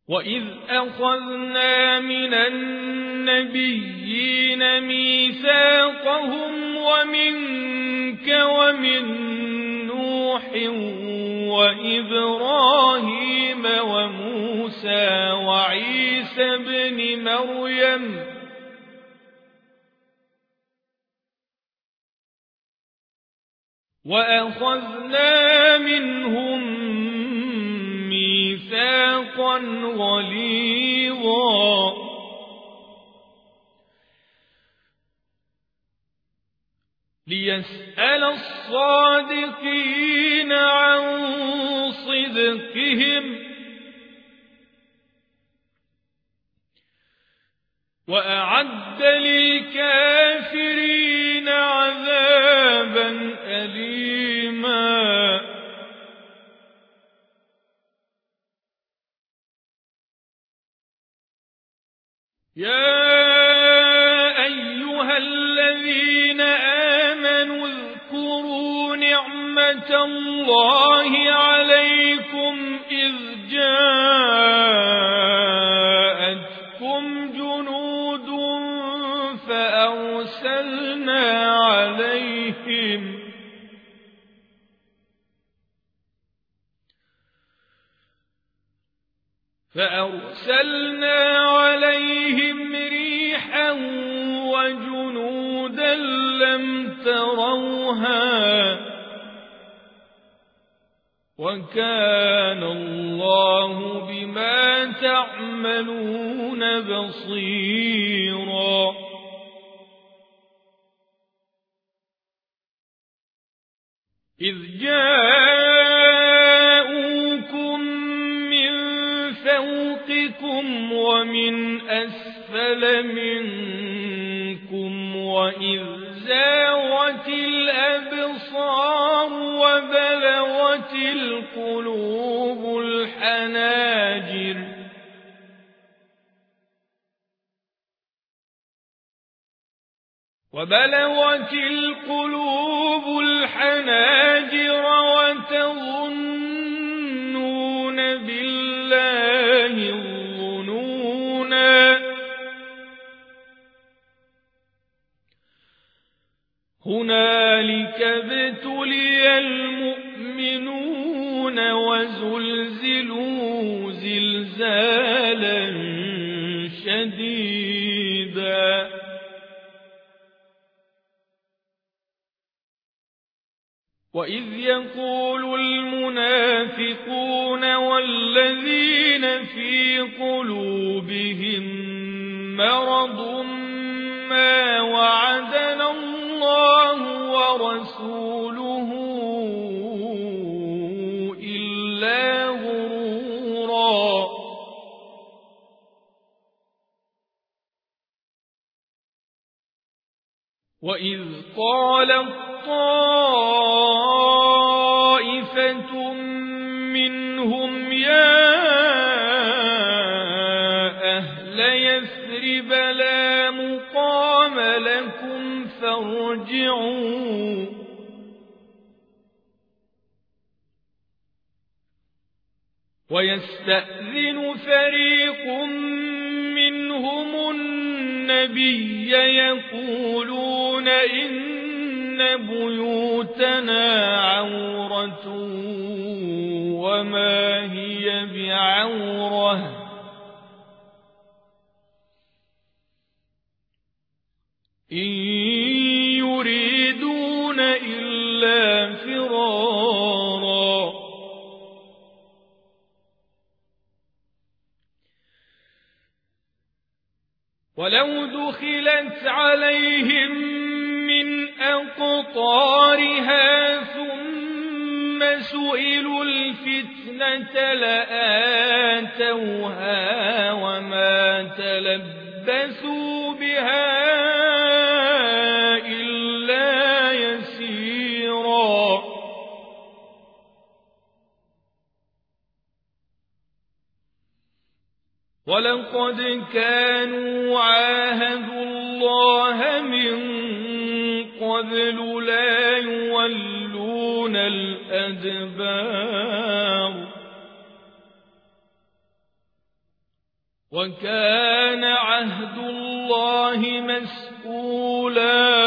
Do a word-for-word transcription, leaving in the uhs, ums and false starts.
وَإِذْ أَخَذْنَا مِنَ النَّبِيِّينَ مِيثَاقَهُمْ وَمِنكَ وَمِن نُّوحٍ وَإِبْرَاهِيمَ وَمُوسَى وَعِيسَى ابْنِ مَرْيَمَ وَأَخَذْنَا مِنْهُم مِّيثَاقًا غَلِيظًا لِيَسْأَلَ الصَّادِقِينَ عَن صِدْقِهِمْ وَأَعَدَّ لِلْكَافِرِينَ عَذَابًا أَلِيمًا. يا أيها الذين آمنوا اذكروا نعمة الله عليكم إذ جاءتكم جنود فأرسلنا عليهم فأرسلنا عليهم ريحا وجنودا لم تروها وكان الله بما تعملون بصيرا. إذ جاءوكم من فوقكم ومن أسفل منكم وإذ زاغت الأبصار وبلغت القلوب الحناجر وبلغت القلوب الحناجر وتظنون بالله الظنونا. هنالك ابتلي المؤمنون وزلزلوا زلزالا شديدا. وإذ يقول المنافقون والذين في قلوبهم مرض ما وعدنا الله ورسوله إلا غرورا. وإذ قالت طائفة منهم يا أهل يثرب لا مقام لكم فارجعوا ويستأذن فريق منهم النبي يقولون إن بيوتنا عورة وما هي بعورة إن يريدون إلا فرارا. ولو دخلت عليهم من أقطارها ثم سئلوا الفتنة لآتوها وما تلبثوا بها إلا يسيرا. ولقد كانوا عاهدوا الله من قبل لا يولون الأدبار وكان عهد الله مسؤولا